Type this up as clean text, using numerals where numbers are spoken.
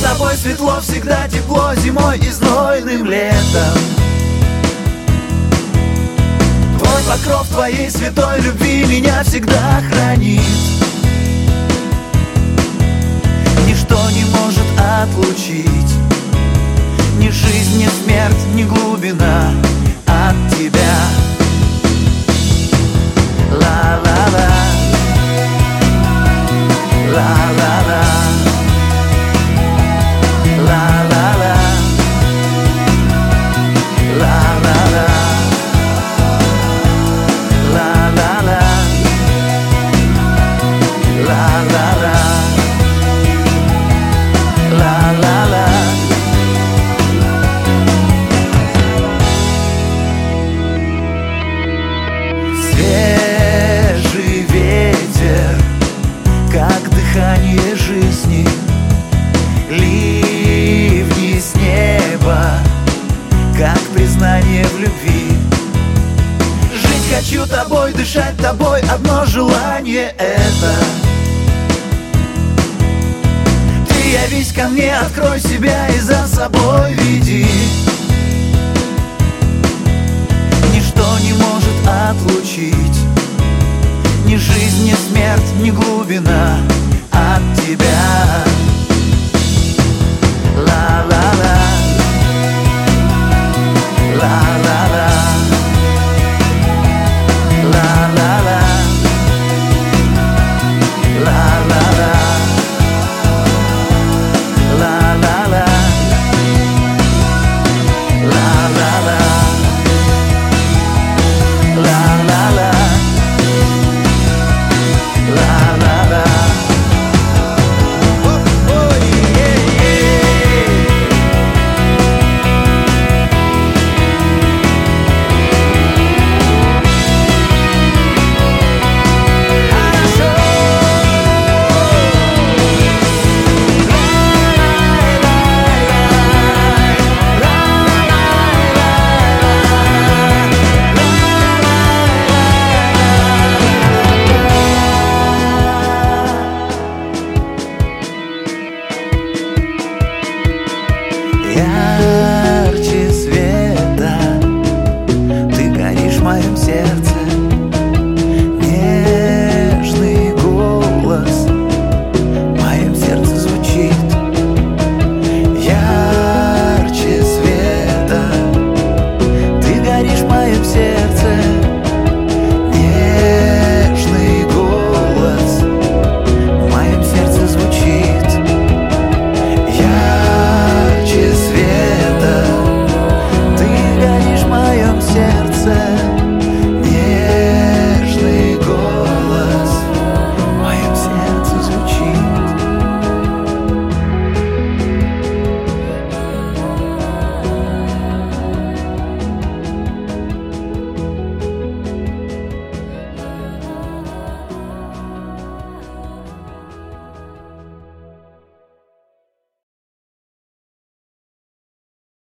тобой светло, всегда тепло, зимой и знойным летом. Твой покров твоей святой любви меня всегда хранит. Ничто не может отлучить ни жизнь, ни смерть, ни глубина от тебя. Ла-ла-ла, ла-ла-ла, ла-ла-ла, ла-ла-ла, ла-ла-ла, ла-ла-ла, ла-ла-ла. Свежий ветер, как дыхание жизни, ливни с неба, как признание в любви. Жить хочу тобой, дышать тобой, одно желание это. Ты явись ко мне, открой себя и за собой веди. Ничто не может отлучить ни жизнь, ни смерть, ни глубина от тебя. Ла-ла-ла, ла-ла-ла, ла-ла-ла, ла-ла-ла, ла-ла-ла, ла-ла-ла, ла-ла-ла, ла-ла-ла. Я